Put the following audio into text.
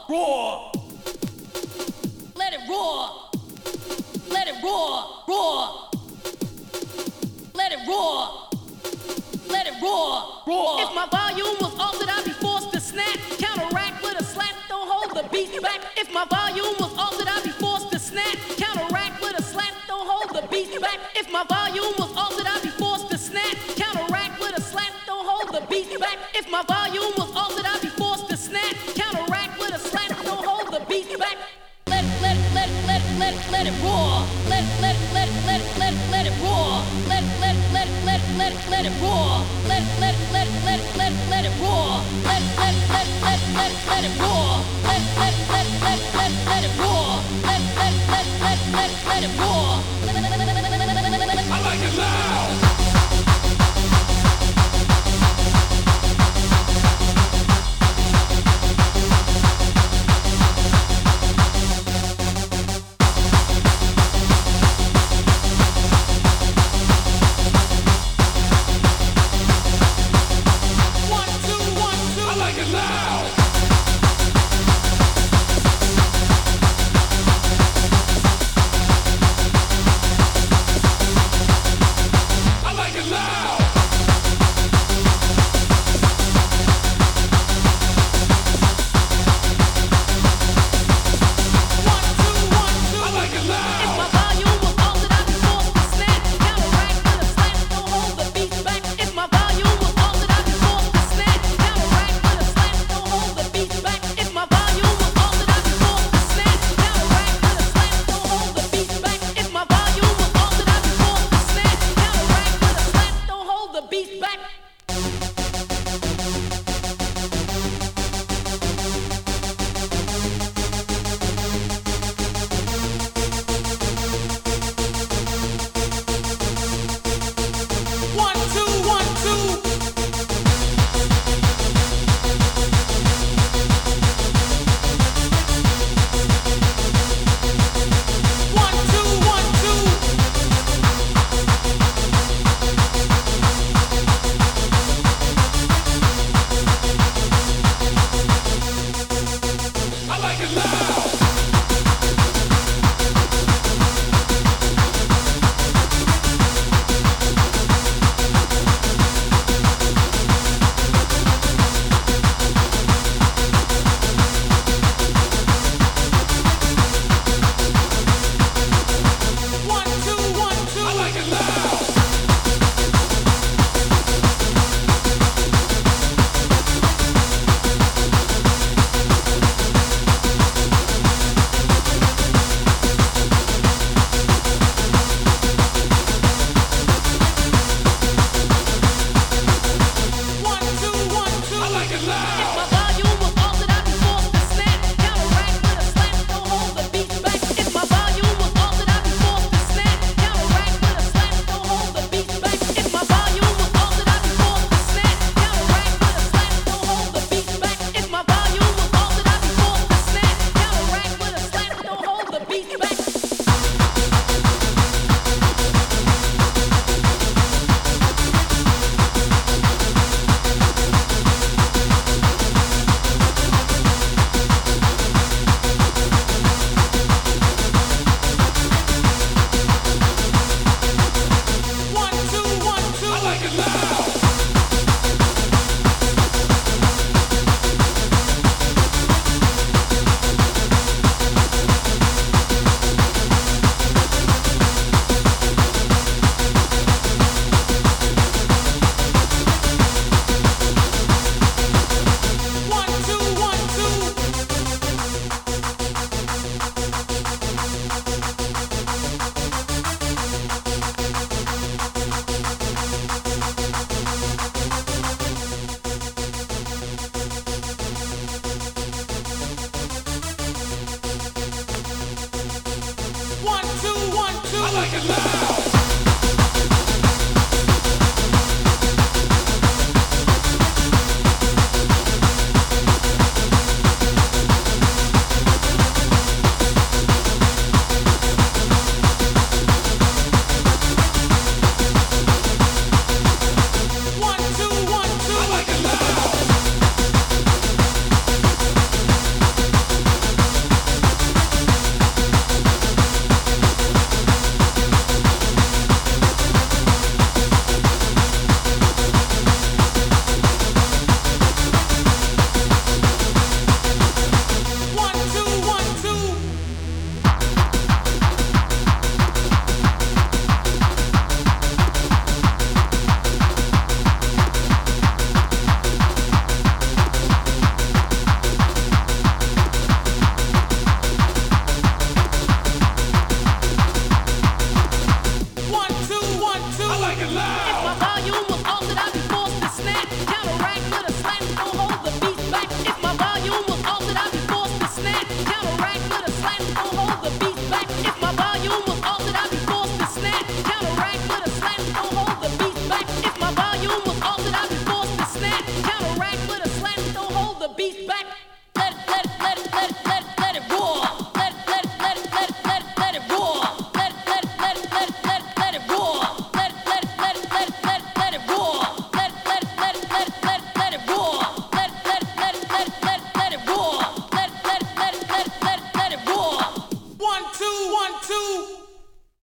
roar. Let it roar. Let it roar, roar. Let it roar. Let it roar, roar. If my volume was altered, I'd be forced to snap. Counteract with a slap, don't hold the beat back. If my volume was altered, I'd be forced to snap. Counteract with a slap, don't hold the beat back. If my volume was altered, I'd be forced to snap. Counteract with a slap, don't hold the beat back. If my volume was altered, I'd be forced to snap. Counteract with a slap, don't hold the beat back. Let it roar. Let it roar. Let it roar. Let it roar. Let it roar. Let it roar. Let it roar.